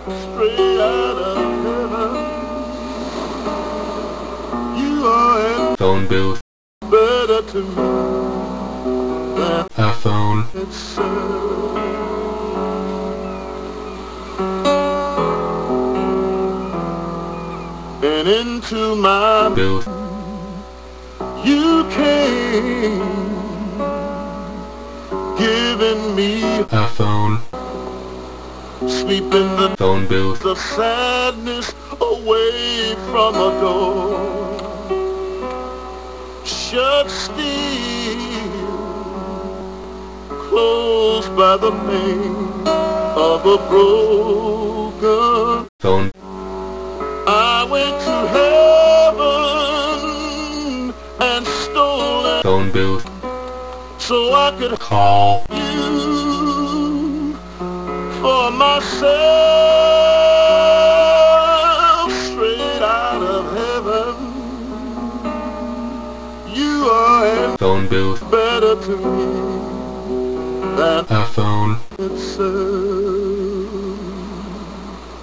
straight out of heaven. You are an phone booth, better to me than a phone, itself. And into my booth, you came, giving me a phone, sweeping the phone booth, sadness away from a door shut still, closed by the pain of a broken. phone, I went to heaven and stole it phone booth, so I could call, you for myself straight out of heaven. You are phone booth, better to me than a phone. itself.